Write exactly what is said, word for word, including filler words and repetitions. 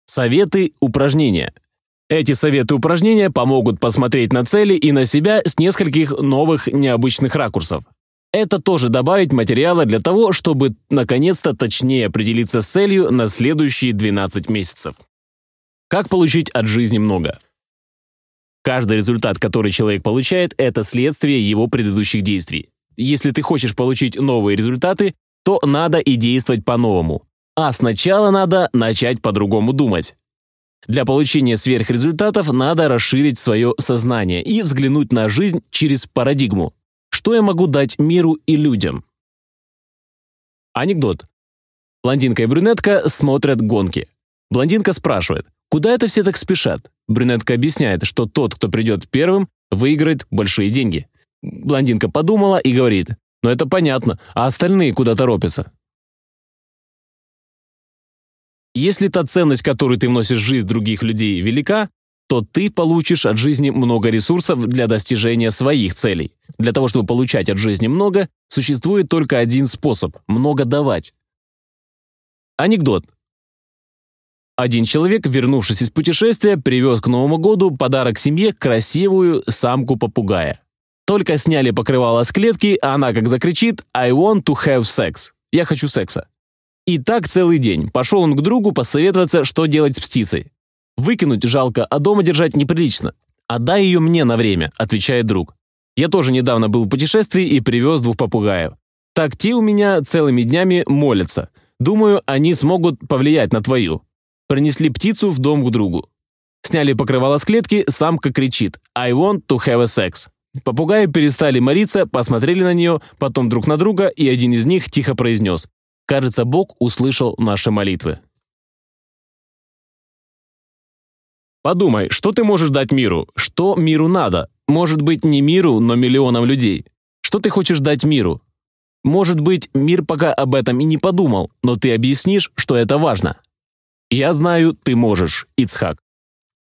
Советы, упражнения. Эти советы упражнения помогут посмотреть на цели и на себя с нескольких новых необычных ракурсов. Это тоже добавить материала для того, чтобы наконец-то точнее определиться с целью на следующие двенадцать месяцев. Как получить от жизни много? Каждый результат, который человек получает, это следствие его предыдущих действий. Если ты хочешь получить новые результаты, то надо и действовать по-новому. А сначала надо начать по-другому думать. Для получения сверхрезультатов надо расширить свое сознание и взглянуть на жизнь через парадигму. Что я могу дать миру и людям? Анекдот. Блондинка и брюнетка смотрят гонки. Блондинка спрашивает, куда это все так спешат? Брюнетка объясняет, что тот, кто придет первым, выиграет большие деньги. Блондинка подумала и говорит, ну это понятно, а остальные куда торопятся? Если та ценность, которую ты вносишь в жизнь других людей, велика, то ты получишь от жизни много ресурсов для достижения своих целей. Для того, чтобы получать от жизни много, существует только один способ – много давать. Анекдот. Один человек, вернувшись из путешествия, привез к Новому году подарок семье красивую самку-попугая. Только сняли покрывало с клетки, а она как закричит «I want to have sex» – «Я хочу секса». И так целый день. Пошел он к другу посоветоваться, что делать с птицей. «Выкинуть жалко, а дома держать неприлично. Отдай ее мне на время», – отвечает друг. «Я тоже недавно был в путешествии и привез двух попугаев. Так те у меня целыми днями молятся. Думаю, они смогут повлиять на твою». Принесли птицу в дом к другу. Сняли покрывало с клетки, самка кричит «I want to have a sex». Попугаи перестали молиться, посмотрели на нее, потом друг на друга, и один из них тихо произнес «Кажется, Бог услышал наши молитвы». Подумай, что ты можешь дать миру? Что миру надо? Может быть, не миру, но миллионам людей. Что ты хочешь дать миру? Может быть, мир пока об этом и не подумал, но ты объяснишь, что это важно. Я знаю, ты можешь, Ицхак.